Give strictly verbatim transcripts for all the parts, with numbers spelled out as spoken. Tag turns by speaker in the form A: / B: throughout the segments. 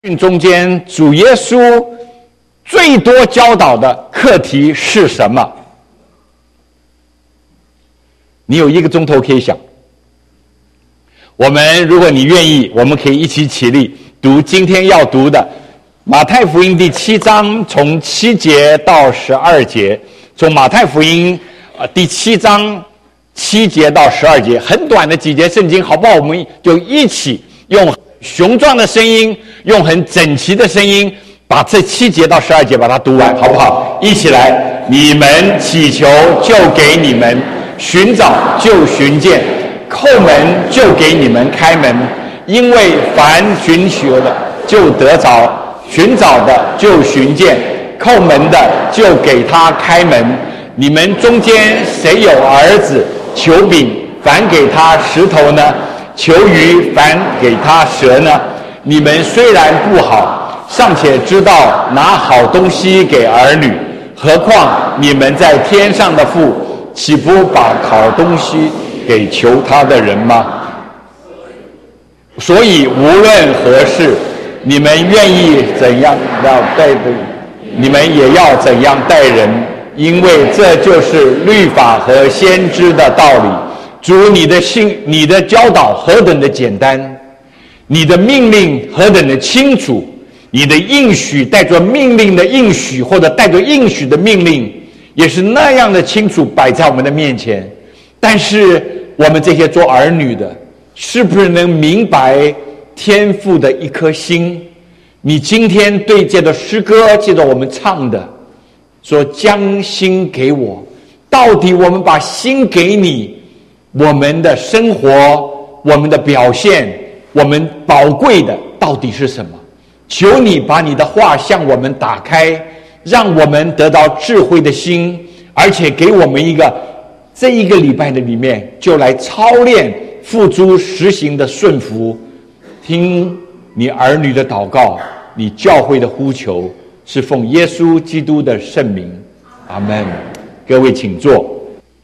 A: 中间主耶稣最多教导的课题是什么？你有一个钟头可以想。我们如果你愿意，我们可以一起起立读今天要读的马太福音第七章，从七节到十二节。从马太福音呃第七章七节到十二节，很短的几节圣经，好不好？我们就一起用雄壮的声音，用很整齐的声音，把这七节到十二节把它读完，好不好？一起来！你们祈求，就给你们；寻找，就寻见；叩门，就给你们开门。因为凡寻求的，就得着；寻找的，就寻见；叩门的，就给他开门。你们中间谁有儿子求饼，反给他石头呢？求鱼，反给他蛇呢？你们虽然不好，尚且知道拿好东西给儿女，何况你们在天上的父，岂不把好东西给求他的人吗？所以无论何事，你们愿意怎样要待人，你们也要怎样待人，因为这就是律法和先知的道理。主，你的信，你的教导何等的简单，你的命令何等的清楚，你的应许带着命令的应许，或者带着应许的命令，也是那样的清楚摆在我们的面前。但是我们这些做儿女的，是不是能明白天父的一颗心？你今天对这个诗歌，借着我们唱的，说将心给我，到底我们把心给你，我们的生活，我们的表现，我们宝贵的到底是什么？求你把你的话向我们打开，让我们得到智慧的心，而且给我们一个这一个礼拜的里面就来操练付诸实行的顺服。听你儿女的祷告，你教会的呼求，是奉耶稣基督的圣名，阿们。各位请坐。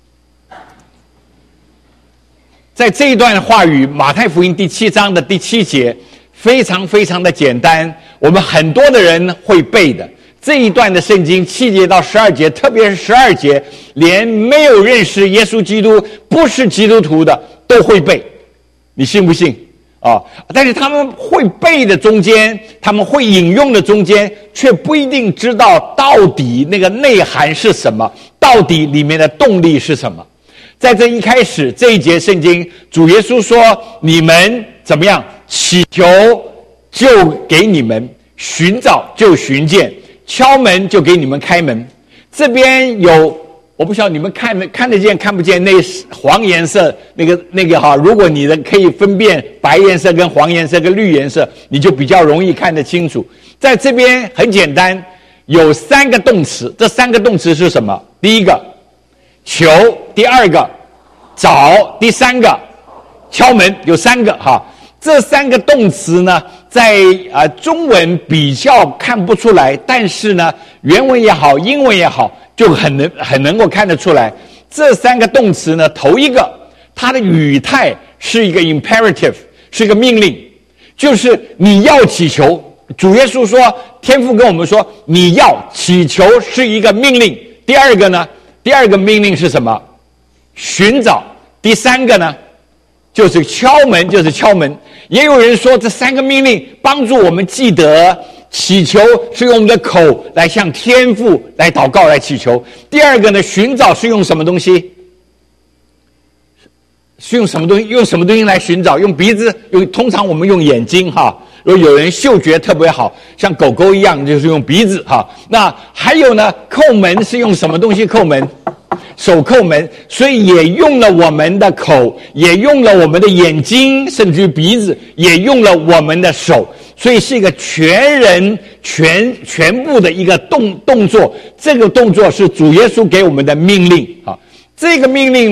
A: 在这一段话语，马太福音第七章的第七节，非常非常的简单，我们很多的人会背的。这一段的圣经七节到十二节，特别是十二节，连没有认识耶稣基督，不是基督徒的都会背，你信不信啊？但是他们会背的中间，他们会引用的中间，却不一定知道到底那个内涵是什么，到底里面的动力是什么。在这一开始这一节圣经，主耶稣说，你们怎么样？祈求就给你们，寻找就寻见，敲门就给你们开门。这边有，我不晓得你们看没看得见看不见，那黄颜色那个那个哈，如果你的可以分辨白颜色跟黄颜色跟绿颜色，你就比较容易看得清楚。在这边很简单，有三个动词，这三个动词是什么？第一个求，第二个找，第三个敲门，有三个哈。这三个动词呢，在呃中文比较看不出来，但是呢，原文也好，英文也好，就很能很能够看得出来。这三个动词呢，头一个，它的语态是一个 imperative， 是一个命令，就是你要祈求。主耶稣说，天父跟我们说，你要祈求是一个命令。第二个呢，第二个命令是什么？寻找。第三个呢，就是敲门，就是敲门。也有人说，这三个命令帮助我们记得，祈求是用我们的口来向天父来祷告来祈求。第二个呢，寻找是用什么东西？是用什么东西？用什么东西来寻找？用鼻子，用通常我们用眼睛哈。如果有人嗅觉特别好，像狗狗一样，就是用鼻子哈。那还有呢，叩门是用什么东西叩门？手叩门，所以也用了我们的口，也用了我们的眼睛，甚至于鼻子，也用了我们的手，所以是一个全人全全部的一个动动作。这个动作是主耶稣给我们的命令啊。这个命令呢，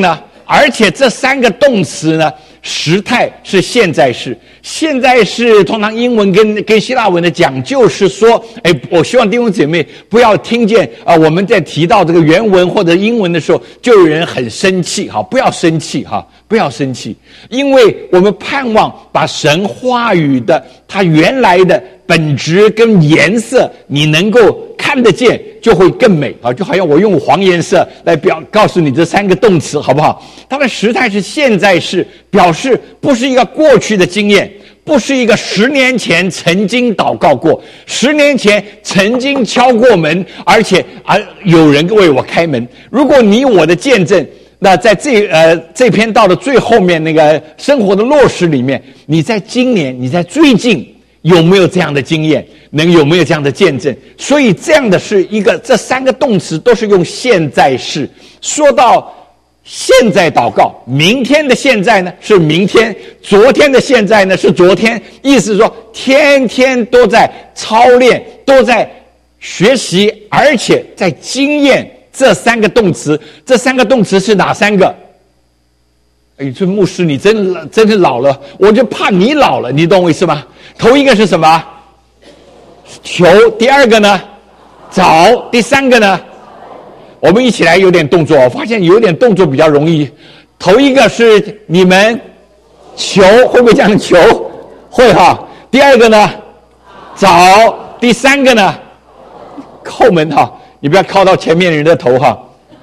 A: 而且这三个动词呢，时态是现在式。现在式通常英文跟跟希腊文的讲究是说，哎，我希望弟兄姐妹不要听见啊、呃，我们在提到这个原文或者英文的时候，就有人很生气，哈，不要生气，哈，不要生气，因为我们盼望把神话语的它原来的本质跟颜色，你能够看得见，就会更美啊！就好像我用黄颜色来表告诉你这三个动词，好不好？它的时态是现在式，表示不是一个过去的经验，不是一个十年前曾经祷告过，十年前曾经敲过门，而且啊有人为我开门。如果你我的见证，那在这呃这篇道的最后面那个生活的落实里面，你在今年，你在最近。有没有这样的经验？能有没有这样的见证？所以这样的是一个，这三个动词都是用现在式。说到现在祷告，明天的现在呢是明天，昨天的现在呢是昨天，意思是说天天都在操练，都在学习，而且在经验这三个动词。这三个动词是哪三个？哎，这牧师你真真是老了，我就怕你老了，你懂我意思吗？头一个是什么？求。第二个呢？找。第三个呢？我们一起来有点动作，我发现有点动作比较容易。头一个是你们求，会不会这样求？会哈。第二个呢？找。第三个呢？叩门哈，你不要靠到前面人的头哈。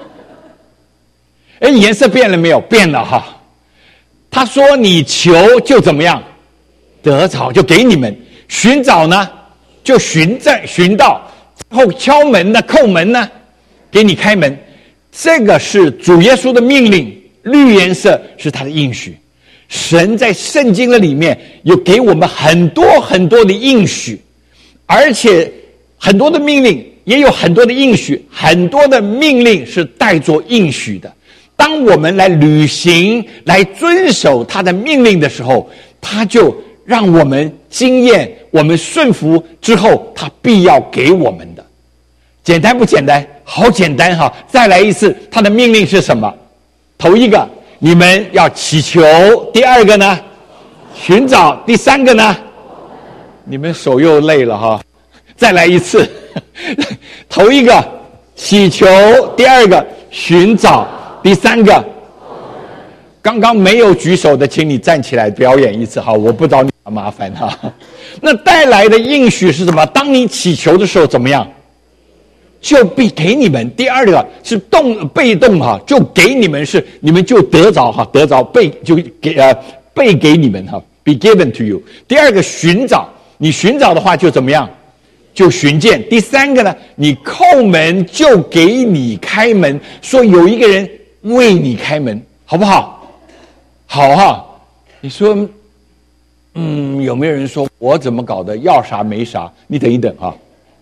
A: 哎，颜色变了没有？变了哈。他说你求就怎么样？得着就给你们，寻找呢就寻在寻到，后敲门呢叩门呢给你开门。这个是主耶稣的命令，绿颜色是他的应许。神在圣经的里面有给我们很多很多的应许，而且很多的命令也有很多的应许，很多的命令是带着应许的。当我们来履行来遵守他的命令的时候，他就让我们经验，我们顺服之后，他必要给我们的。简单不简单？好简单哈！再来一次，他的命令是什么？头一个，你们要祈求；第二个呢，寻找；第三个呢，你们手又累了哈！再来一次，头一个祈求，第二个寻找。第三个，刚刚没有举手的，请你站起来表演一次哈，我不找你麻烦哈。那带来的应许是什么？当你祈求的时候怎么样？就必给你们。第二个是动被动哈，就给你们是你们就得着哈，得着被就给呃被给你们哈 ，be given to you。第二个寻找，你寻找的话就怎么样？就寻见。第三个呢，你叩门就给你开门，说有一个人为你开门，好不好？好哈。你说，嗯，有没有人说我怎么搞的？要啥没啥？你等一等哈。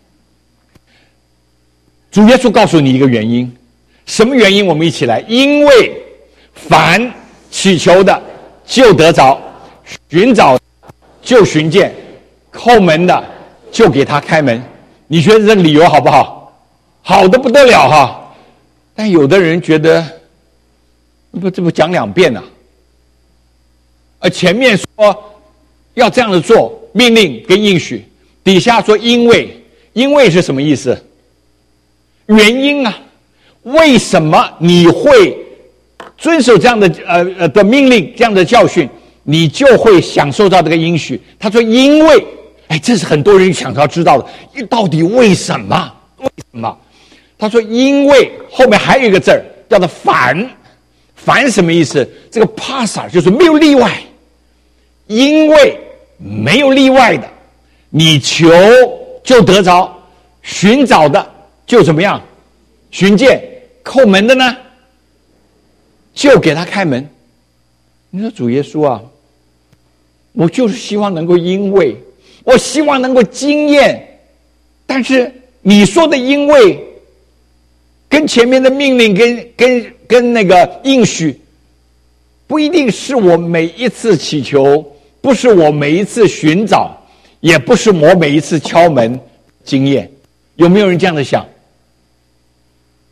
A: 主耶稣告诉你一个原因，什么原因？我们一起来。因为凡祈求的就得着，寻找就寻见，叩门的就给他开门。你觉得这个理由好不好？好的不得了哈。但有的人觉得，不，这不讲两遍啊？而前面说要这样子做，命令跟应许，底下说因为，因为是什么意思？原因啊，为什么你会遵守这样的呃呃的命令，这样的教训，你就会享受到这个应许？他说因为，哎，这是很多人想要知道的，到底为什么？为什么？他说因为后面还有一个字儿叫做凡，凡什么意思？这个 pasa 就是没有例外，因为没有例外的，你求就得着，寻找的就怎么样？寻见，叩门的呢，就给他开门。你说主耶稣啊，我就是希望能够因为，我希望能够经验，但是你说的因为，跟前面的命令跟跟跟那个应许，不一定是我每一次祈求，不是我每一次寻找，也不是我每一次敲门经验。有没有人这样的想？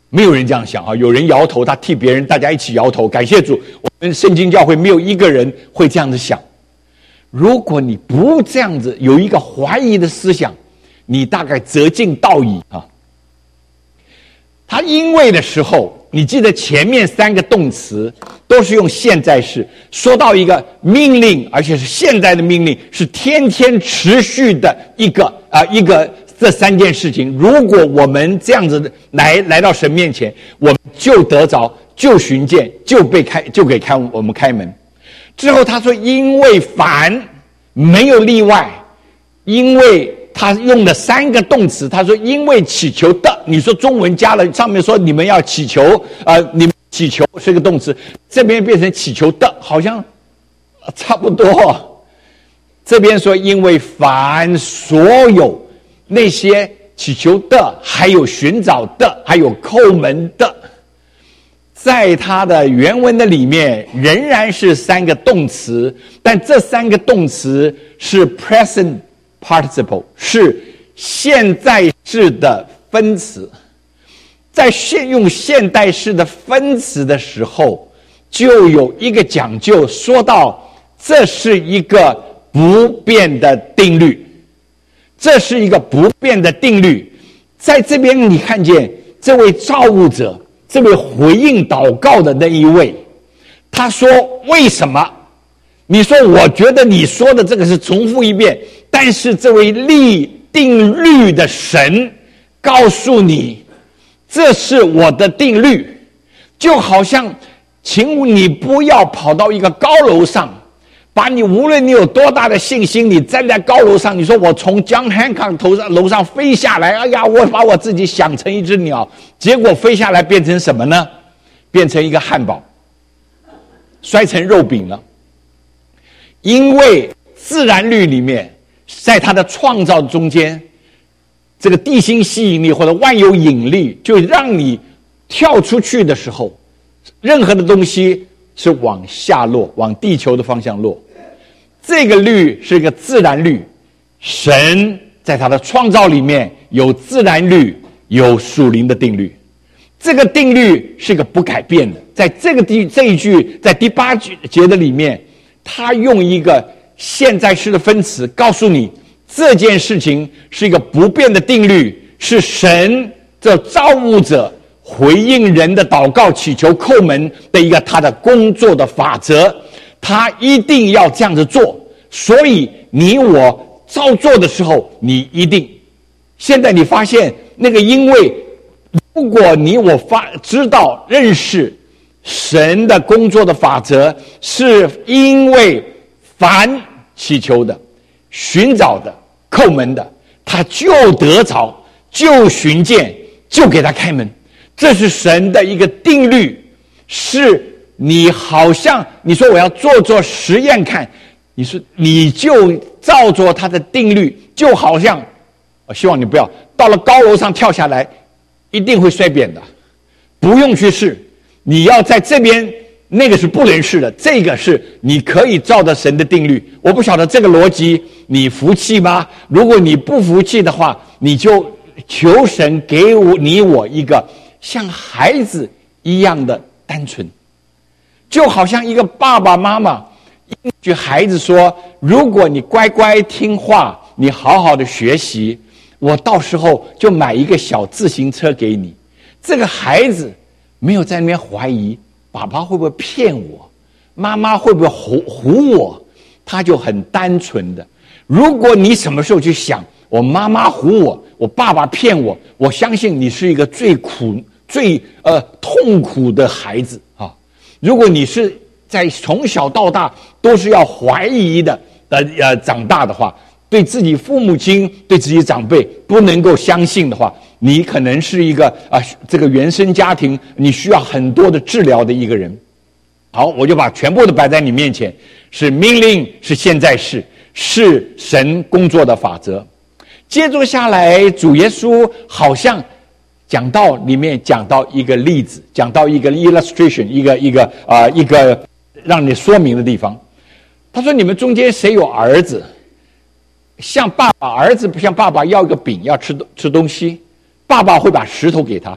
A: 没有人这样想啊！有人摇头，他替别人，大家一起摇头。感谢主，我们圣经教会没有一个人会这样子想。如果你不这样子有一个怀疑的思想，你大概则近道矣啊。他因为的时候，你记得前面三个动词都是用现在式，说到一个命令，而且是现在的命令，是天天持续的一个啊、呃、一个这三件事情。如果我们这样子来来到神面前，我们就得着，就寻见，就被开，就给开我们开门。之后他说，因为凡没有例外，因为他用了三个动词，他说因为祈求的，你说中文加了上面说你们要祈求，呃，你们祈求是个动词，这边变成祈求的，好像差不多。这边说因为凡所有那些祈求的，还有寻找的，还有叩门的，在它的原文的里面仍然是三个动词，但这三个动词是 present participle， 是现在式的分词。在现用现代式的分词的时候，就有一个讲究，说到这是一个不变的定律，这是一个不变的定律。在这边你看见这位造物者，这位回应祷告的那一位，他说为什么？你说我觉得你说的这个是重复一遍，但是这位立定律的神告诉你，这是我的定律。就好像请你不要跑到一个高楼上，把你无论你有多大的信心，你站在高楼上，你说我从John Hancock头上楼上飞下来，哎呀，我把我自己想成一只鸟，结果飞下来变成什么呢？变成一个汉堡，摔成肉饼了。因为自然律里面，在它的创造中间，这个地心吸引力或者万有引力，就让你跳出去的时候，任何的东西是往下落，往地球的方向落。这个律是一个自然律，神在他的创造里面有自然律，有属灵的定律。这个定律是一个不改变的。在这个第这一句，在第八节的里面，他用一个现在式的分词告诉你，这件事情是一个不变的定律，是神这造物者回应人的祷告、祈求、叩门的一个他的工作的法则，他一定要这样子做。所以你我照做的时候，你一定。现在你发现那个，因为如果你我发知道认识神的工作的法则，是因为凡祈求的、寻找的、叩门的，他就得着，就寻见，就给他开门。这是神的一个定律，是你好像你说我要做做实验看，你说你就照做他的定律，就好像我希望你不要到了高楼上跳下来，一定会摔扁的，不用去试。你要在这边，那个是不能试的，这个是你可以照着神的定律。我不晓得这个逻辑你服气吗？如果你不服气的话，你就求神给我你我一个像孩子一样的单纯。就好像一个爸爸妈妈应许孩子说，如果你乖乖听话，你好好的学习，我到时候就买一个小自行车给你。这个孩子没有在那边怀疑爸爸会不会骗我，妈妈会不会唬唬我，他就很单纯的。如果你什么时候去想我妈妈唬我，我爸爸骗我，我相信你是一个最苦最呃痛苦的孩子啊。如果你是在从小到大都是要怀疑的呃呃长大的话，对自己父母亲、对自己长辈不能够相信的话，你可能是一个啊、呃、这个原生家庭你需要很多的治疗的一个人。好，我就把全部都摆在你面前，是命令，是现在式，是神工作的法则。接着下来，主耶稣好像讲到里面讲到一个例子，讲到一个 illustration， 一个一个啊、呃、一个让你说明的地方。他说：你们中间谁有儿子，向爸爸儿子向爸爸要一个饼，要吃吃东西，爸爸会把石头给他。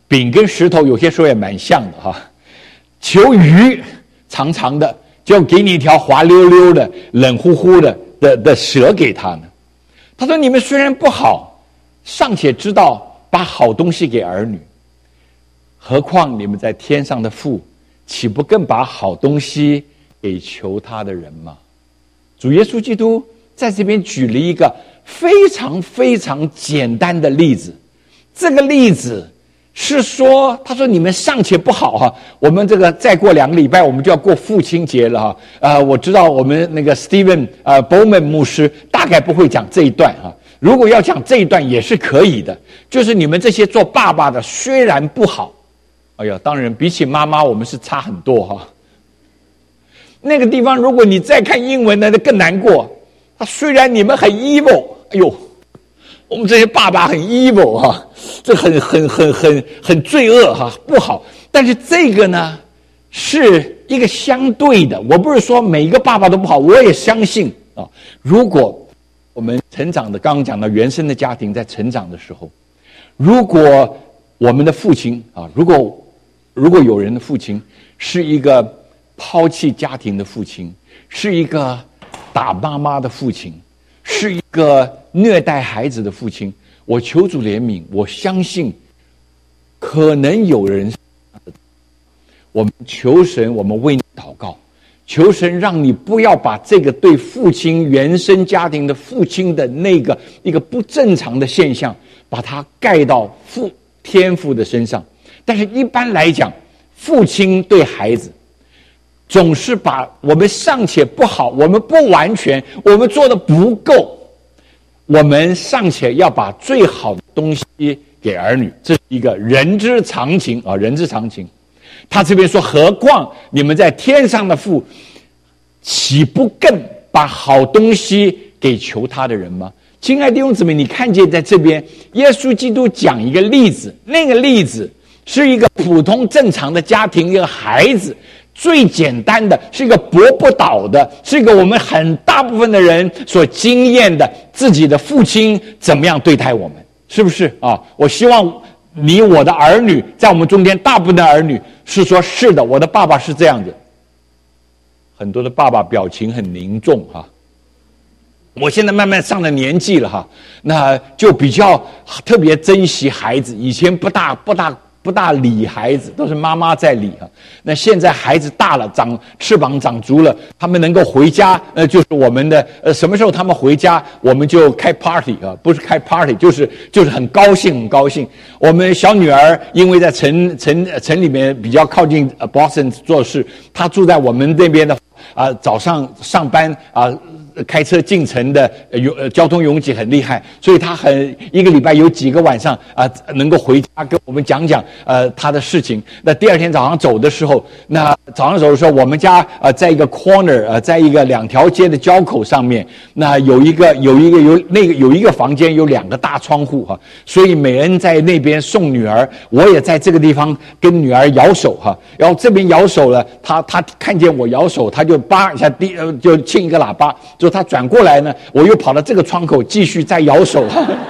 A: 饼跟石头有些时候也蛮像的哈。求鱼长长的，就给你一条滑溜溜的、冷乎乎的的的蛇给他呢。他说：“你们虽然不好，尚且知道把好东西给儿女，何况你们在天上的父，岂不更把好东西给求他的人吗？”主耶稣基督在这边举了一个非常非常简单的例子，这个例子是说，他说你们尚且不好哈，我们这个再过两个礼拜我们就要过父亲节了哈。呃，我知道我们那个 Steven 呃 Bowman 牧师大概不会讲这一段哈，如果要讲这一段也是可以的，就是你们这些做爸爸的虽然不好，哎呀，当然比起妈妈我们是差很多哈。那个地方如果你再看英文呢，那更难过。他虽然你们很 evil， 哎呦，我们这些爸爸很 evil 哈、啊，这很很很很很罪恶哈、啊，不好。但是这个呢，是一个相对的。我不是说每一个爸爸都不好，我也相信啊。如果我们成长的，刚刚讲到原生的家庭在成长的时候，如果我们的父亲啊，如果如果有人的父亲是一个抛弃家庭的父亲，是一个打妈妈的父亲，是一个虐待孩子的父亲，我求主怜悯，我相信可能有人，我们求神，我们为你祷告，求神让你不要把这个对父亲原生家庭的父亲的那个一个不正常的现象，把它盖到父天父的身上。但是一般来讲，父亲对孩子总是把我们尚且不好，我们不完全，我们做的不够，我们尚且要把最好的东西给儿女，这是一个人之常情啊，人之常情。他这边说，何况你们在天上的父，岂不更把好东西给求他的人吗？亲爱的弟兄姊妹，你看见在这边，耶稣基督讲一个例子，那个例子是一个普通正常的家庭，一个孩子。最简单的是一个驳不倒的，是一个我们很大部分的人所经验的，自己的父亲怎么样对待我们，是不是啊？我希望你我的儿女，在我们中间大部分的儿女是说，是的，我的爸爸是这样的。很多的爸爸表情很凝重哈。我现在慢慢上了年纪了哈，那就比较特别珍惜孩子，以前不大不大。不大理孩子，都是妈妈在理哈。那现在孩子大了，长翅膀长足了，他们能够回家，呃，就是我们的呃，什么时候他们回家，我们就开 party 啊，不是开 party， 就是就是很高兴，很高兴。我们小女儿因为在城城城里面比较靠近 Boston 做事，她住在我们那边的啊、呃，早上上班啊。呃开车进城的有、呃、交通拥挤很厉害，所以他很一个礼拜有几个晚上啊、呃、能够回家跟我们讲讲呃他的事情。那第二天早上走的时候，那早上走的时候，我们家呃在一个 corner 呃在一个两条街的交口上面，那有一个有一个有那个有一个房间有两个大窗户哈，所以美恩在那边送女儿，我也在这个地方跟女儿摇手哈，然后这边摇手了，他他看见我摇手，他就叭一下滴呃就亲一个喇叭。就他转过来呢，我又跑到这个窗口继续再摇手。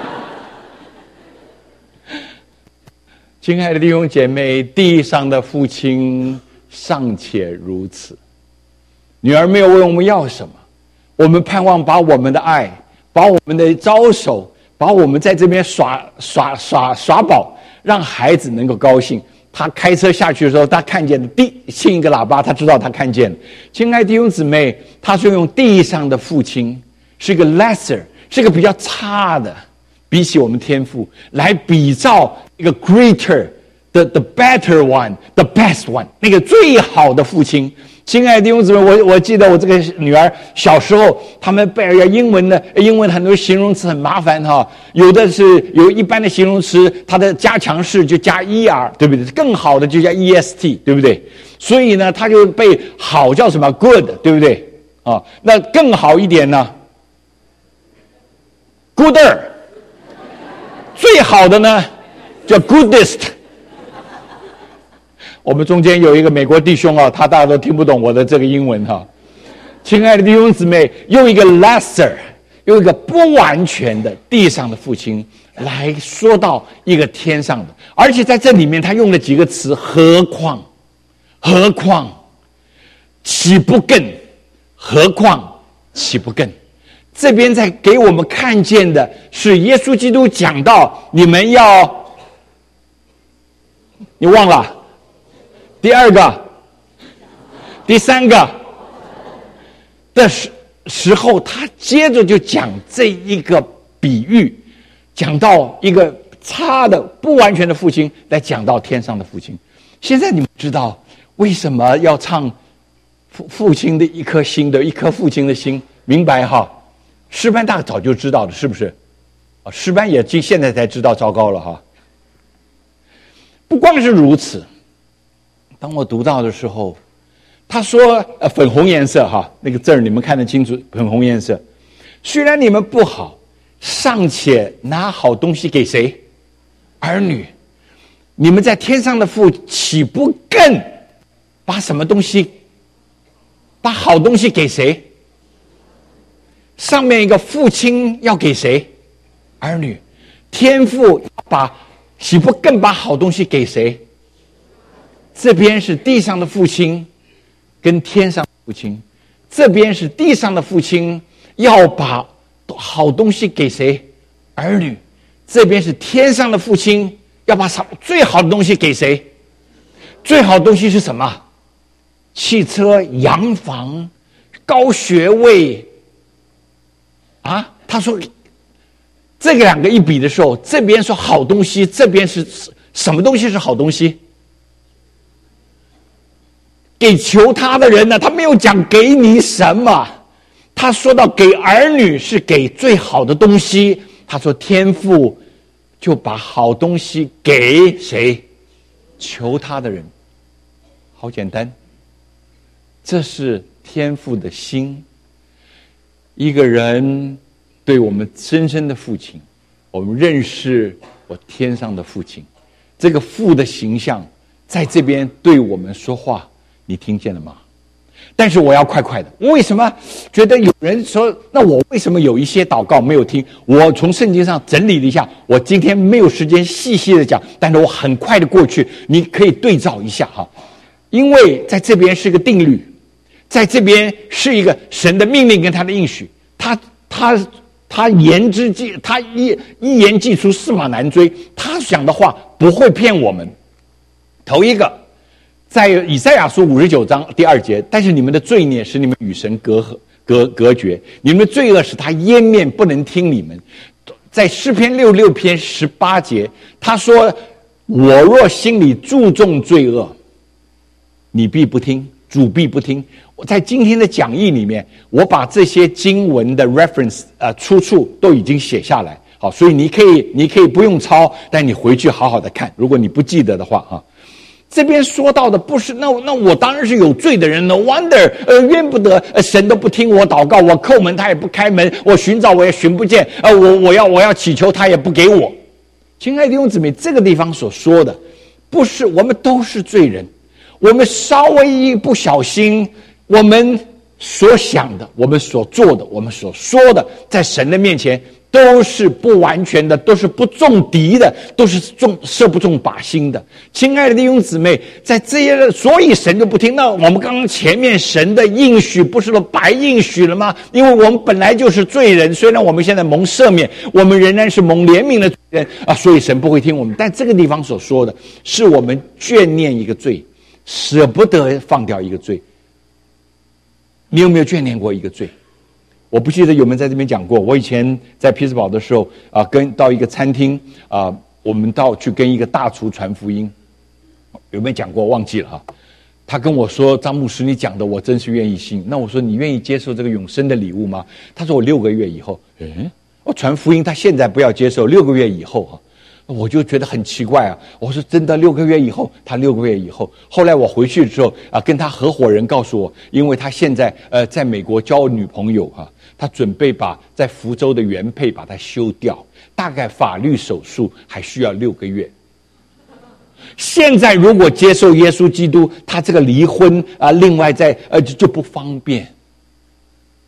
A: 亲爱的弟兄姐妹，地上的父亲尚且如此，女儿没有问我们要什么，我们盼望把我们的爱，把我们的招手，把我们在这边耍耍耍耍宝，让孩子能够高兴。他开车下去的时候，他看见了地亲一个喇叭，他知道他看见了。亲爱的弟兄姊妹，他是用地上的父亲，是一个 lesser， 是一个比较差的，比起我们天父来比照一个 greater the the better one the best one， 那个最好的父亲。亲爱的弟兄姊妹，我我记得我这个女儿小时候，他们背英文的英文很多形容词很麻烦哈，有的是有一般的形容词，它的加强式就加 er， 对不对？更好的就加 est， 对不对？所以呢，他就背好叫什么 good， 对不对？啊，那更好一点呢 ，gooder， 最好的呢叫 goodest。我们中间有一个美国弟兄啊，他大家都听不懂我的这个英文哈。亲爱的弟兄姊妹，用一个 lesser， 用一个不完全的地上的父亲来说到一个天上的，而且在这里面他用了几个词，何况，何况，岂不更，何况，岂不更。这边在给我们看见的是耶稣基督讲到你们要，你忘了第二个第三个的时时候，他接着就讲这一个比喻，讲到一个差的不完全的父亲，来讲到天上的父亲。现在你们知道为什么要唱父父亲的一颗心的一颗父亲的心，明白哈？诗班大早就知道的，是不是？啊，诗班也现在才知道，糟糕了哈！不光是如此，当我读到的时候，他说：“呃，粉红颜色哈，那个字儿你们看得清楚，粉红颜色。虽然你们不好，尚且拿好东西给谁？儿女。你们在天上的父，岂不更把什么东西，把好东西给谁？上面一个父亲要给谁？儿女。天父把岂不更把好东西给谁？这边是地上的父亲跟天上的父亲，这边是地上的父亲要把好东西给谁？儿女。这边是天上的父亲要把最好的东西给谁？最好的东西是什么？汽车、洋房、高学位啊！他说这个两个一比的时候，这边说好东西，这边是什么东西是好东西？给求他的人呢，他没有讲给你什么，他说到给儿女是给最好的东西。他说天父就把好东西给谁？求他的人。好简单，这是天父的心。一个人对我们深深的父亲，我们认识我天上的父亲，这个父的形象在这边对我们说话，你听见了吗？但是我要快快的，为什么觉得有人说，那我为什么有一些祷告没有听？我从圣经上整理了一下，我今天没有时间细细的讲，但是我很快的过去，你可以对照一下哈。因为在这边是个定律，在这边是一个神的命令跟他的应许，他他他言之计，他一一言既出，驷马难追，他讲的话不会骗我们。头一个，在以赛亚书五十九章第二节，但是你们的罪孽使你们与神隔隔隔绝，你们的罪恶使他掩面不能听你们。在诗篇六六篇十八节，他说：我若心里注重罪恶，你必不听，主必不听。我在今天的讲义里面，我把这些经文的 reference 呃出处都已经写下来，好，所以你可以你可以不用抄，但你回去好好的看，如果你不记得的话啊。这边说到的不是那那我当然是有罪的人 ，no wonder， 呃，怨不得，呃，神都不听我祷告，我叩门他也不开门，我寻找我也寻不见，呃，我我要我要祈求他也不给我。亲爱的弟兄姊妹，这个地方所说的，不是我们都是罪人，我们稍微一不小心，我们所想的，我们所做的，我们所说的，在神的面前都是不完全的，都是不中敌的，都是中射不中靶心的。亲爱的弟兄姊妹，在这些，所以神就不听。那我们刚刚前面神的应许不是都白应许了吗？因为我们本来就是罪人，虽然我们现在蒙赦免，我们仍然是蒙怜悯的罪人啊，所以神不会听我们。但这个地方所说的是我们眷念一个罪，舍不得放掉一个罪。你有没有眷念过一个罪？我不记得有没有在这边讲过。我以前在匹兹堡的时候啊、呃，跟到一个餐厅啊、呃，我们到去跟一个大厨传福音，有没有讲过？忘记了哈。他跟我说：“张牧师，你讲的我真是愿意信。”那我说：“你愿意接受这个永生的礼物吗？”他说：“我六个月以后。”嗯，我传福音，他现在不要接受，六个月以后哈。我就觉得很奇怪啊！我说真的，六个月以后，他六个月以后，后来我回去之后啊，跟他合伙人告诉我，因为他现在呃在美国交女朋友哈、啊，他准备把在福州的原配把它休掉，大概法律手术还需要六个月。现在如果接受耶稣基督，他这个离婚啊，另外再呃就不方便。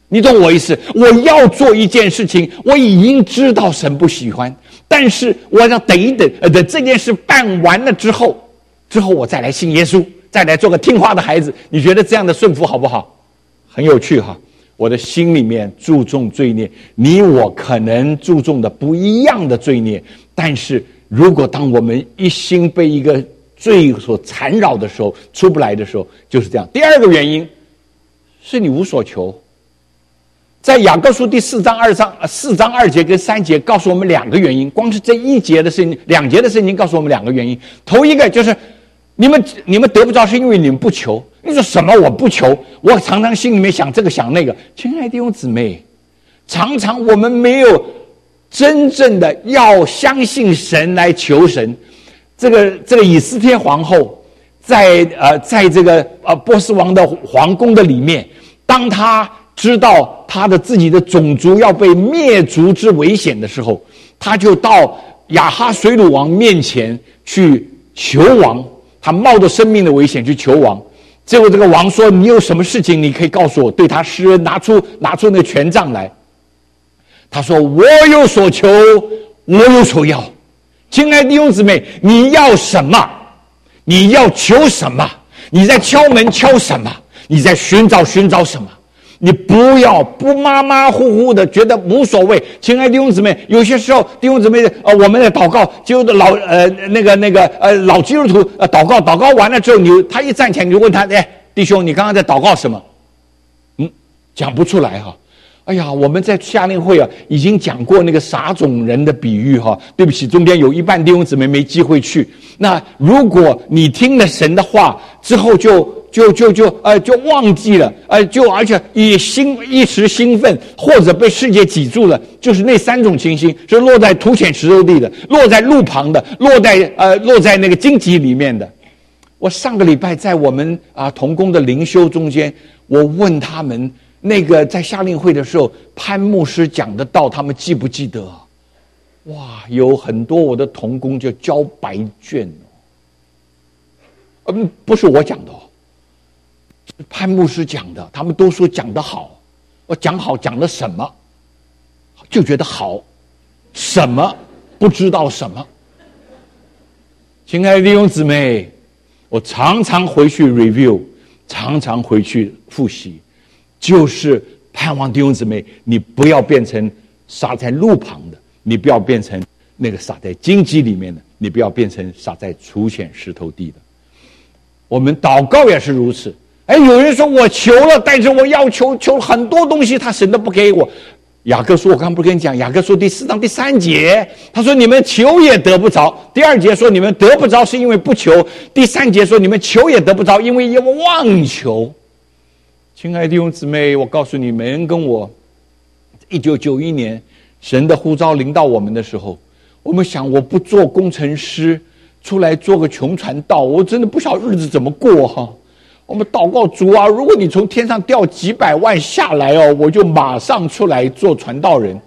A: 你懂我意思？我要做一件事情，我已经知道神不喜欢，但是我要等一等，呃，等这件事办完了之后，之后我再来信耶稣，再来做个听话的孩子。你觉得这样的顺服好不好？很有趣哈。我的心里面注重罪孽，你我可能注重的不一样的罪孽，但是如果当我们一心被一个罪所缠绕的时候，出不来的时候，就是这样。第二个原因是你无所求。在雅各书第四章二章四章二节跟三节告诉我们两个原因，光是这一节的圣经，两节的圣经告诉我们两个原因。头一个就是你们你们得不着是因为你们不求。你说什么我不求？我常常心里面想这个想那个。亲爱的弟兄姊妹，常常我们没有真正的要相信神来求神。这个这个以斯帖皇后在呃在这个呃波斯王的皇宫的里面，当他知道他的自己的种族要被灭族之危险的时候，他就到亚哈水鲁王面前去求王，他冒着生命的危险去求王。结果这个王说：“你有什么事情，你可以告诉我，对他施恩，拿出拿出那个权杖来。”他说：“我有所求，我有所要。”亲爱的弟兄姊妹，你要什么？你要求什么？你在敲门敲什么？你在寻找寻找什么？你不要不马马虎虎的觉得无所谓。亲爱的弟兄姊妹，有些时候弟兄姊妹呃我们的祷告就老呃那个那个呃老基督徒呃祷告祷告完了之后，你他一站起来你就问他，哎，弟兄你刚刚在祷告什么？嗯，讲不出来哈。哎呀，我们在夏令会啊已经讲过那个撒种人的比喻哈，对不起，中间有一半弟兄姊妹没机会去。那如果你听了神的话之后就就就就呃就忘记了，呃就而且以兴一时兴奋，或者被世界挤住了，就是那三种情形，是落在土浅石头地的，落在路旁的，落在呃落在那个荆棘里面的。我上个礼拜在我们啊同工的灵修中间，我问他们。那个在夏令会的时候，潘牧师讲的道，他们记不记得？哇，有很多我的同工就交白卷哦，嗯，不是我讲的哦，潘牧师讲的，他们都说讲得好。我讲好讲的什么？就觉得好，什么不知道什么。亲爱的弟兄姊妹，我常常回去 review， 常常回去复习。就是盼望弟兄姊妹，你不要变成撒在路旁的，你不要变成那个撒在荆棘里面的，你不要变成撒在土浅石头地的。我们祷告也是如此。哎，有人说我求了，但是我要求求很多东西，他神都不给我。雅各书我刚刚不是跟你讲，雅各书第四章第三节，他说你们求也得不着。第二节说你们得不着是因为不求。第三节说你们求也得不着，因为要妄求。亲爱的弟兄姊妹，我告诉你们，跟我一九九一年神的呼召临到我们的时候，我们想我不做工程师，出来做个穷传道，我真的不晓得日子怎么过哈。我们祷告主啊，如果你从天上掉几百万下来哦，我就马上出来做传道人。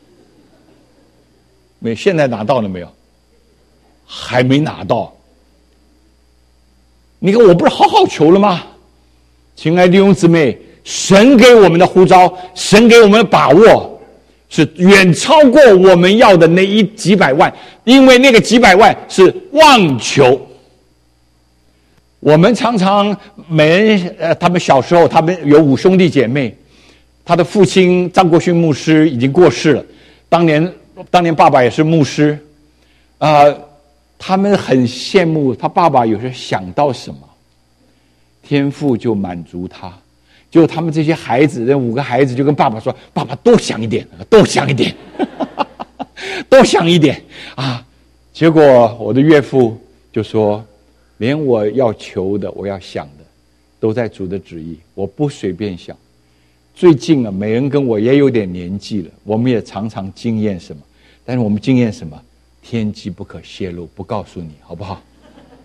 A: 没，现在拿到了没有？还没拿到。你看我不是好好求了吗？亲爱的弟兄姊妹，神给我们的呼召，神给我们的把握，是远超过我们要的那一几百万，因为那个几百万是妄求。我们常常每人呃，他们小时候，他们有五兄弟姐妹，他的父亲张国勋牧师已经过世了，当年当年爸爸也是牧师，啊、呃，他们很羡慕他爸爸有时候想到什么。天父就满足他，就他们这些孩子，那五个孩子就跟爸爸说：“爸爸多想一点，多想一点，多想一点啊！”结果我的岳父就说：“连我要求的，我要想的，都在主的旨意，我不随便想。”最近啊，美人跟我也有点年纪了，我们也常常经验什么，但是我们经验什么？天机不可泄露，不告诉你，好不好？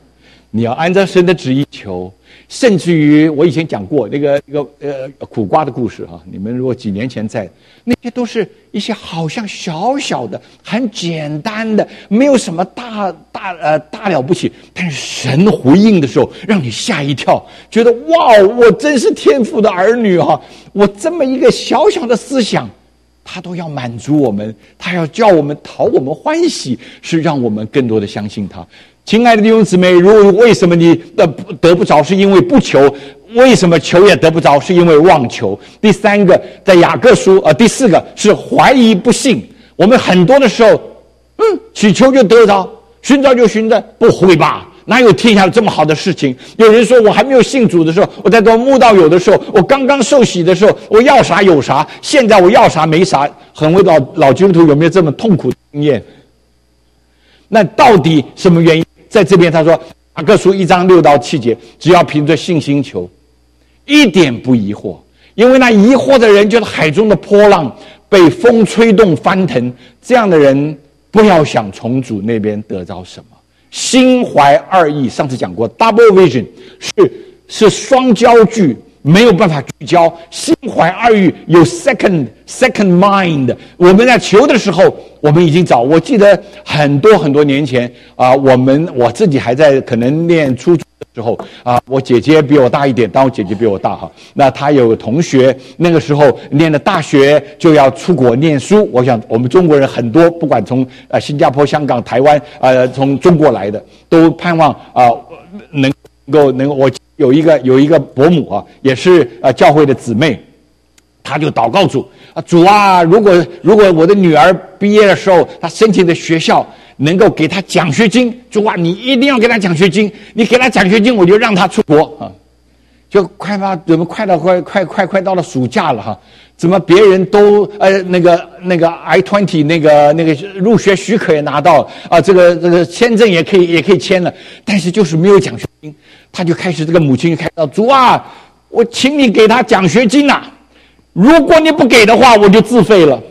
A: 你要按照神的旨意求。甚至于我以前讲过那个一个呃苦瓜的故事哈、啊，你们如果几年前在，那些都是一些好像小小的、很简单的，没有什么大大呃大了不起，但是神回应的时候，让你吓一跳，觉得哇，我真是天父的儿女哈、啊！我这么一个小小的思想，他都要满足我们，他要叫我们讨我们欢喜，是让我们更多的相信他。亲爱的弟兄姊妹，如为什么你得得不着，是因为不求；为什么求也得不着，是因为妄求。第三个，在雅各书，呃，第四个是怀疑不信。我们很多的时候，嗯，祈求就得着，寻找就寻着，不会吧？哪有天下这么好的事情？有人说我还没有信主的时候，我在做慕道友的时候，我刚刚受洗的时候，我要啥有啥，现在我要啥没啥。很多老老基督徒有没有这么痛苦的经验？那到底什么原因？在这边他说雅各书一章六到七节，只要凭着信心求，一点不疑惑，因为那疑惑的人就是海中的波浪，被风吹动翻腾，这样的人不要想从主那边得着什么。心怀二意，上次讲过 double vision 是是双焦距，没有办法聚焦。心怀二意，有 second second mind。我们在求的时候，我们已经找。我记得很多很多年前啊、呃，我们我自己还在可能念初中的时候啊、呃，我姐姐比我大一点，当我姐姐比我大哈。那她有个同学，那个时候念了大学就要出国念书。我想我们中国人很多，不管从呃新加坡、香港、台湾，呃，从中国来的，都盼望啊、呃、能够能够我。有一个有一个伯母啊，也是呃教会的姊妹，她就祷告主啊，主啊，如果如果我的女儿毕业的时候，她申请的学校能够给她奖学金，主啊，你一定要给她奖学金，你给她奖学金，我就让她出国啊。就快吧，怎么快到快快快快到了暑假了哈？怎么别人都呃那个那个 I 二十 那个那个入学许可也拿到啊，这个这个签证也可以也可以签了，但是就是没有奖学金。他就开始这个母亲就开始说：“主啊，我请你给他奖学金啊！如果你不给的话，我就自费了。”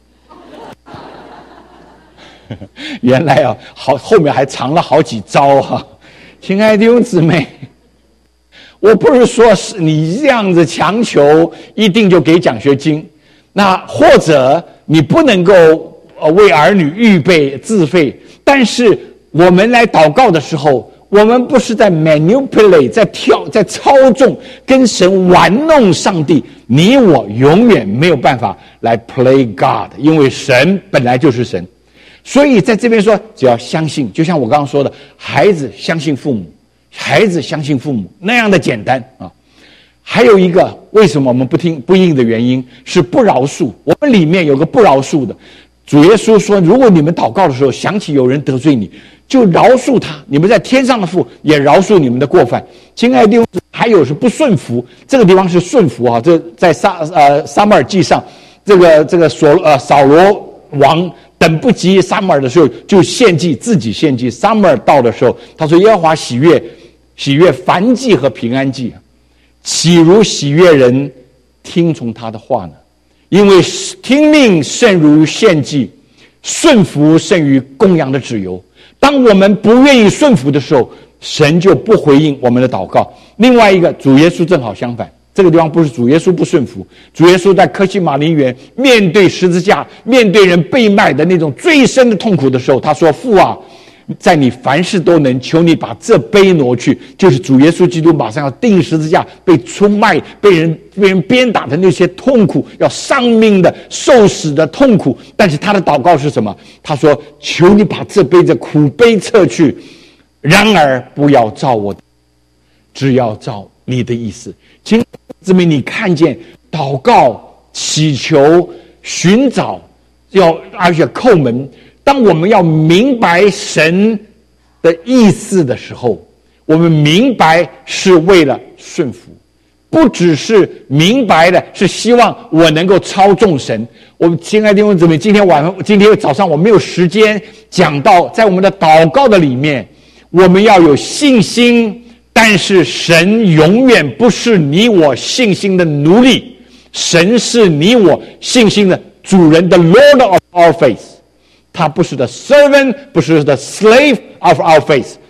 A: 原来啊，好后面还藏了好几招哈、啊，亲爱的弟兄姊妹。我不是说是你这样子强求一定就给奖学金，那或者你不能够呃为儿女预备自费，但是我们来祷告的时候，我们不是在 manipulate 在跳在操纵跟神玩弄上帝，你我永远没有办法来 play God， 因为神本来就是神。所以在这边说只要相信，就像我刚刚说的，孩子相信父母，孩子相信父母那样的简单啊。还有一个为什么我们不听不应的原因是不饶恕，我们里面有个不饶恕的。主耶稣说，如果你们祷告的时候想起有人得罪你，就饶恕他，你们在天上的父也饶恕你们的过犯。亲爱的弟兄，还有是不顺服，这个地方是顺服啊，这在撒呃撒母耳记上，这个这个所呃扫罗王等不及撒母耳的时候，就献祭，自己献祭。撒母耳到的时候，他说：“耶和华喜悦喜悦燔祭和平安祭，岂如喜悦人听从他的话呢？因为听命胜于献祭，顺服胜于公羊的脂油。当我们不愿意顺服的时候，神就不回应我们的祷告。另外一个，主耶稣正好相反。”这个地方不是主耶稣不顺服，主耶稣在客西马尼园面对十字架，面对人被卖的那种最深的痛苦的时候，他说：“父啊，在你凡事都能，求你把这杯挪去。”就是主耶稣基督马上要钉十字架，被出卖，被人被人鞭打的那些痛苦，要丧命的受死的痛苦。但是他的祷告是什么？他说：“求你把这杯的苦杯撤去，然而不要照我的，只要照你的意思。”请姊妹，你看见祷告、祈求、寻找，要而且叩门。当我们要明白神的意思的时候，我们明白是为了顺服，不只是明白的是希望我能够操纵神。我们亲爱的弟兄姊妹，今天晚上、今天早上我没有时间讲到，在我们的祷告的里面，我们要有信心。但是神永远不是你我信心的奴隶，神是你我信心的主人的 Lord of our faith， 他不是the servant， 不是the slave of our faith，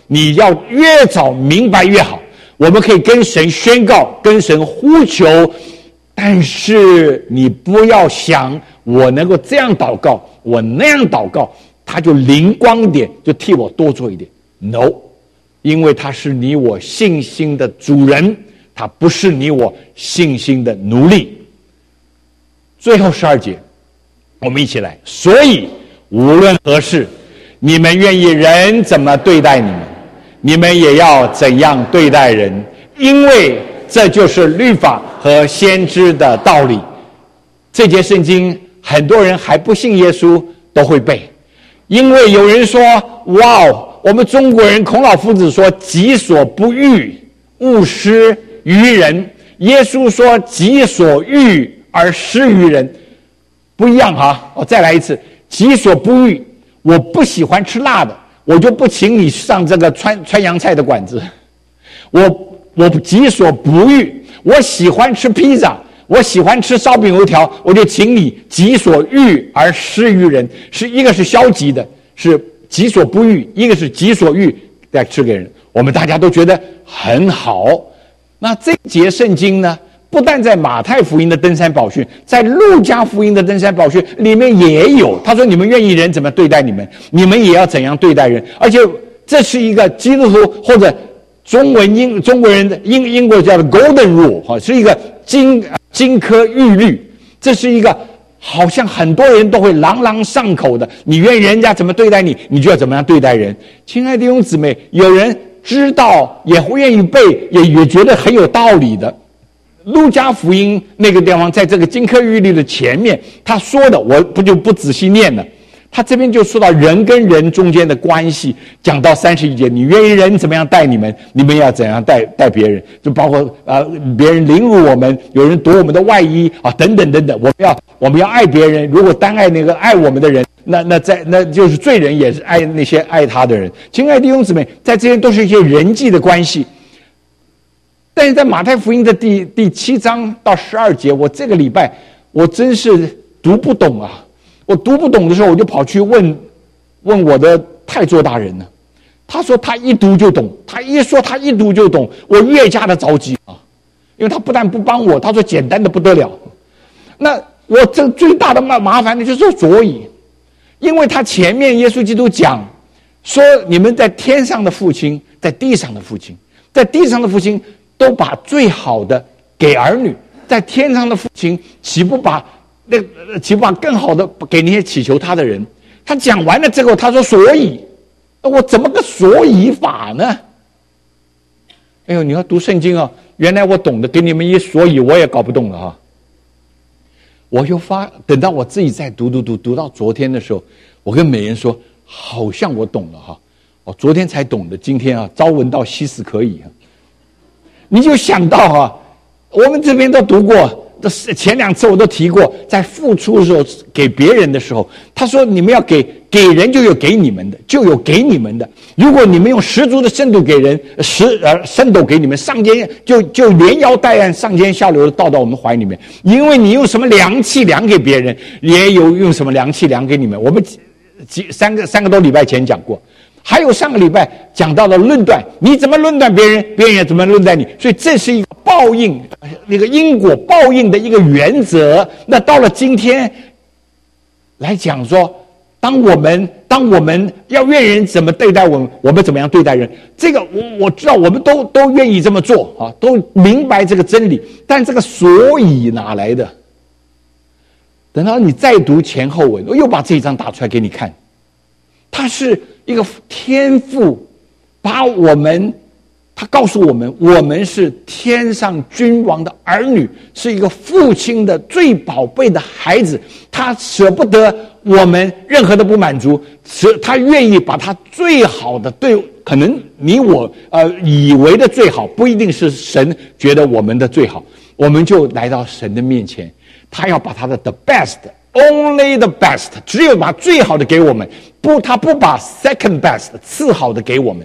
A: 你要越早明白越好。我们可以跟神宣告，跟神呼求，但是你不要想我能够这样祷告，我那样祷告，他就灵光点，就替我多做一点。No， 因为他是你我信心的主人，他不是你我信心的奴隶。最后十二节，我们一起来。所以无论何事，你们愿意人怎么对待你们，你们也要怎样对待人，因为这就是律法和先知的道理。这节圣经很多人还不信耶稣都会背，因为有人说，哇，我们中国人孔老夫子说己所不欲，勿施于人，耶稣说己所欲而施于人，不一样哈。我再来一次，己所不欲，我不喜欢吃辣的，我就不请你上这个川川洋菜的馆子。我我己所不欲，我喜欢吃披萨，我喜欢吃烧饼油条，我就请你己所欲而施于人。是一个是消极的，是己所不欲；一个是己所欲再吃给人。我们大家都觉得很好。那这节圣经呢，不但在马太福音的登山宝训，在路加福音的登山宝训里面也有。他说你们愿意人怎么对待你们，你们也要怎样对待人。而且这是一个基督徒或者中文英中国人的英英国叫的 Golden Rule， 是一个金金科玉律。这是一个好像很多人都会朗朗上口的，你愿意人家怎么对待你，你就要怎么样对待人。亲爱的弟兄姊妹，有人知道也会愿意背，也也觉得很有道理的。路加福音那个地方，在这个金科玉律的前面，他说的我不就不仔细念了。他这边就说到人跟人中间的关系，讲到三十一节，你愿意人怎么样待你们，你们要怎样待待别人，就包括呃别人凌辱我们，有人夺我们的外衣啊，等等等等。我们要我们要爱别人，如果单爱那个爱我们的人，那那在那就是罪人，也是爱那些爱他的人。亲爱的弟兄姊妹，在这些都是一些人际的关系。但是在马太福音的第第七章到十二节，我这个礼拜我真是读不懂啊！我读不懂的时候，我就跑去问问我的太座大人呢。他说他一读就懂，他一说他一读就懂，我越加的着急啊！因为他不但不帮我，他说简单的不得了。那我这最大的麻麻烦的就是所以，因为他前面耶稣基督讲说，你们在天上的父亲，在地上的父亲，在地上的父亲都把最好的给儿女，在天上的父亲岂不把那岂不把更好的给那些祈求他的人？他讲完了之后，他说：“所以，我怎么个所以法呢？”哎呦，你要读圣经啊！原来我懂得，给你们一所以，我也搞不懂了哈。我就发等到我自己再读读读读到昨天的时候，我跟美人说：“好像我懂了哈。”我昨天才懂的，今天啊，朝闻道夕死可矣啊。你就想到哈、啊，我们这边都读过，前两次我都提过，在付出的时候给别人的时候，他说你们要给给人就有给你们的，就有给你们的。如果你们用十足的深度给人，十呃深度给你们，上肩就就连摇带按，上尖下流的倒到我们怀里面。因为你用什么量器量给别人，也有用什么量器量给你们。我们几三个三个多礼拜前讲过。还有上个礼拜讲到了论断，你怎么论断别人，别人也怎么论断你，所以这是一个报应，那个因果报应的一个原则。那到了今天来讲说，当我们当我们要愿人怎么对待我们，我们怎么样对待人，这个我我知道我们都都愿意这么做啊，都明白这个真理，但这个所以哪来的？等到你再读前后文，我又把这一章打出来给你看，它是一个天父把我们，他告诉我们，我们是天上君王的儿女，是一个父亲的最宝贝的孩子，他舍不得我们任何的不满足，他愿意把他最好的，对，可能你我呃以为的最好，不一定是神觉得我们的最好，我们就来到神的面前，他要把他的 the best。Only the best， 只有把最好的给我们，不，他不把 second best 次好的给我们。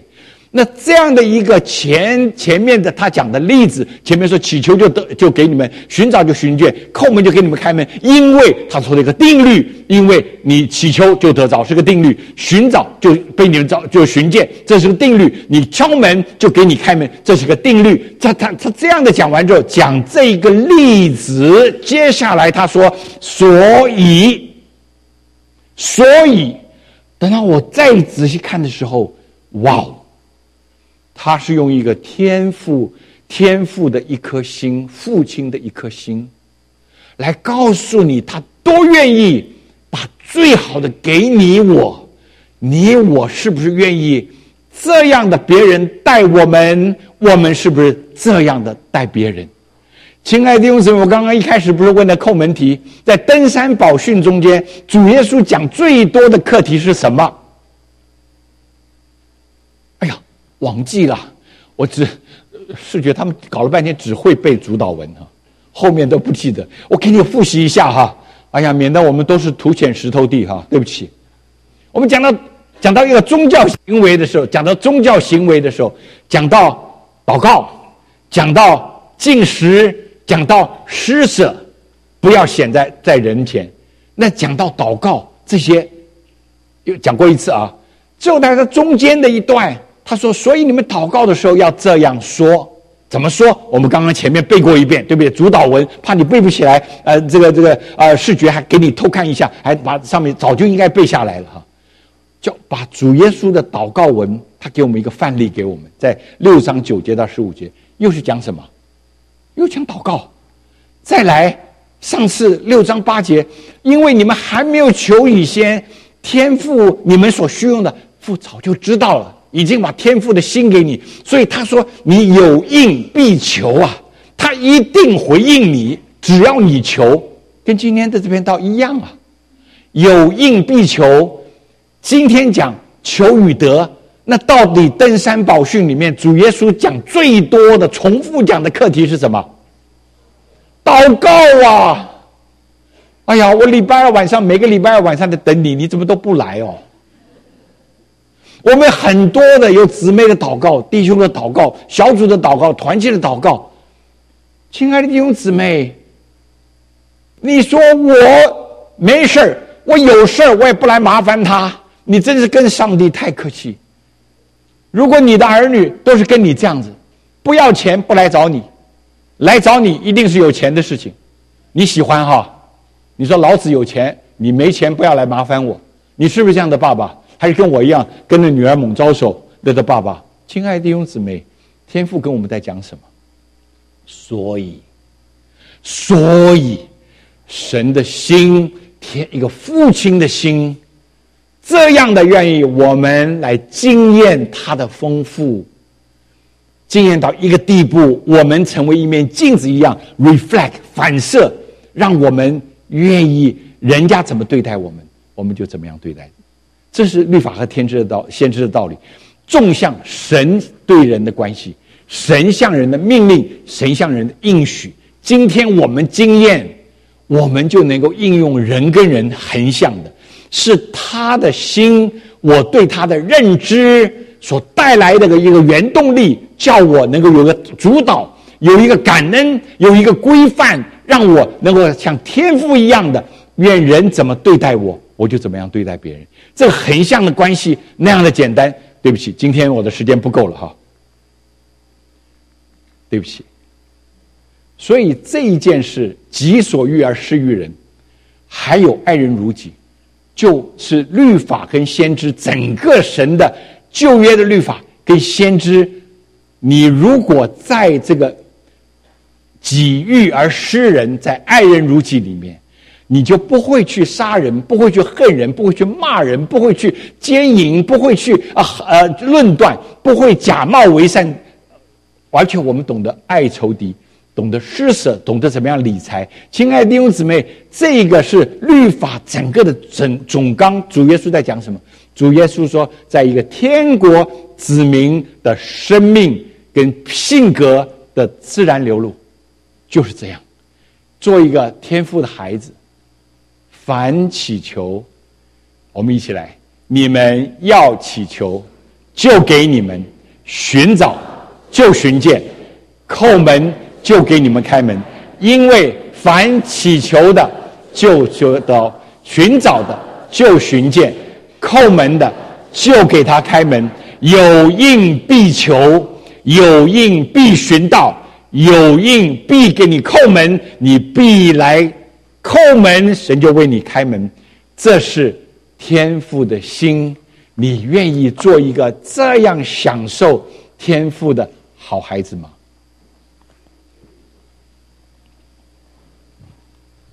A: 那这样的一个前前面的他讲的例子，前面说祈求就得就给你们，寻找就寻见，叩门就给你们开门，因为他说了一个定律，因为你祈求就得着是个定律，寻找就被你们找就寻见，这是个定律，你敲门就给你开门，这是个定律。他他他这样的讲完之后，讲这个例子，接下来他说，所以所以等到我再仔细看的时候，哇，他是用一个天父天父的一颗心，父亲的一颗心，来告诉你他多愿意把最好的给你我，你我是不是愿意这样的别人待我们，我们是不是这样的待别人？亲爱的弟兄姊妹，我刚刚一开始不是问了叩门题，在登山宝训中间，主耶稣讲最多的课题是什么？哎呀，忘记了，我只是觉得他们搞了半天只会背主导文哈，后面都不记得。我给你复习一下哈，哎呀，免得我们都是土浅石头地哈，对不起。我们讲到讲到一个宗教行为的时候，讲到宗教行为的时候，讲到祷告，讲到禁食，讲到施舍，不要显在在人前。那讲到祷告这些，又讲过一次啊。之后在中间的一段，他说：“所以你们祷告的时候要这样说，怎么说？我们刚刚前面背过一遍，对不对？主导文，怕你背不起来，呃，这个这个呃视觉还给你偷看一下，还把上面早就应该背下来了哈。就把主耶稣的祷告文，他给我们一个范例给我们，在六章九节到十五节，又是讲什么？又讲祷告。再来，上次六章八节，因为你们还没有求以先，天父你们所需用的，父早就知道了。”已经把天父的心给你，所以他说你有应必求啊，他一定回应你，只要你求，跟今天的这篇道一样啊，有应必求。今天讲求与得，那到底登山宝训里面主耶稣讲最多的重复讲的课题是什么？祷告啊！哎呀，我礼拜二晚上每个礼拜二晚上在等你，你怎么都不来哦？我们很多的有姊妹的祷告，弟兄的祷告，小组的祷告，团契的祷告。亲爱的弟兄姊妹，你说我没事，我有事我也不来麻烦他，你真是跟上帝太客气。如果你的儿女都是跟你这样子，不要钱不来找你，来找你一定是有钱的事情，你喜欢哈？你说老子有钱，你没钱不要来麻烦我，你是不是这样的爸爸？还是跟我一样跟着女儿猛招手的的爸爸？亲爱的弟兄姊妹，天父跟我们在讲什么？所以所以神的心，天一个父亲的心，这样的愿意我们来经验他的丰富，经验到一个地步，我们成为一面镜子一样 reflect 反射，让我们愿意人家怎么对待我们，我们就怎么样对待。这是律法和天知的道先知的道理，纵向神对人的关系，神向人的命令，神向人的应许。今天我们经验，我们就能够应用人跟人横向的，是他的心，我对他的认知所带来的一个原动力，叫我能够有个主导，有一个感恩，有一个规范，让我能够像天父一样的，愿人怎么对待我，我就怎么样对待别人。这个横向的关系那样的简单。对不起，今天我的时间不够了哈，对不起。所以这一件事，己所欲而施于人，还有爱人如己，就是律法跟先知，整个神的旧约的律法跟先知，你如果在这个己欲而施人，在爱人如己里面，你就不会去杀人，不会去恨人，不会去骂人，不会去奸淫，不会去啊呃论断，不会假冒为善，而且我们懂得爱仇敌，懂得施舍，懂得怎么样理财。亲爱的弟兄姊妹，这个是律法整个的总总纲。主耶稣在讲什么？主耶稣说，在一个天国子民的生命跟性格的自然流露，就是这样。做一个天父的孩子，凡祈求，我们一起来，你们要祈求，就给你们； 寻找就寻见，叩门就给你们开门。因为凡祈求的就得到，寻找的就寻见，叩门的就给他开门。有应必求，有应必寻到，有应必给你叩门，你必来叩门，神就为你开门。这是天父的心，你愿意做一个这样享受天父的好孩子吗？